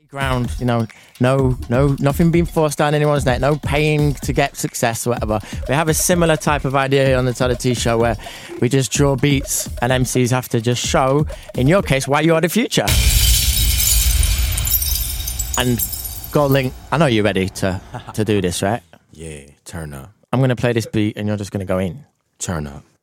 Ground, nothing being forced down anyone's neck, no paying to get success or whatever. We have a similar type of idea here on the Tyler T Show where we just draw beats and MCs have to just show, in your case, why you are the future. And GoldLink, I know you're ready to do this, right? Yeah, turn up. I'm going to play this beat and you're just going to go in. Turn up.